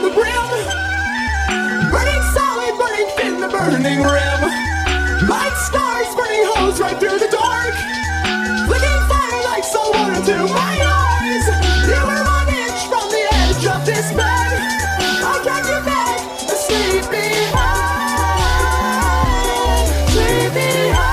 the brim. Burning solid, burning thin, the burning rim. Light stars, burning holes right through the dark. Flicking fire like salt water to my eyes. You were 1 inch from the edge of this bed. I'll drag you back, asleep behind. Sleep behind.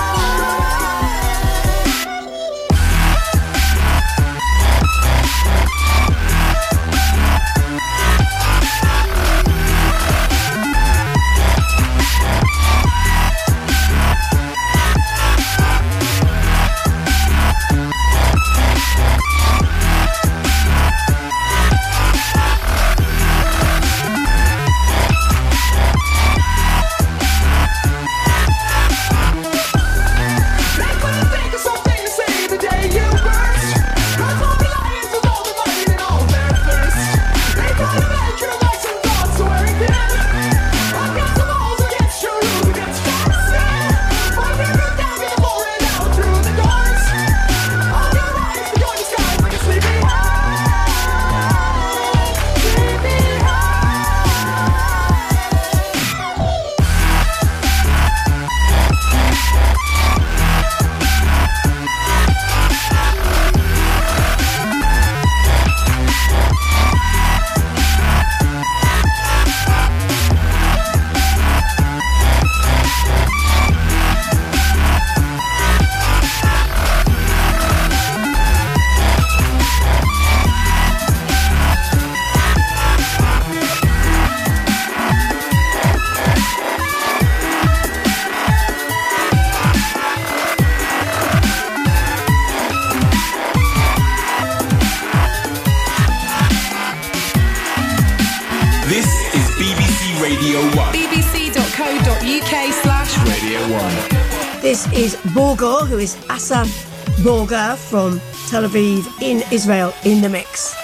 This is Borgor, who is Asa Borgor from Tel Aviv in Israel, in the mix.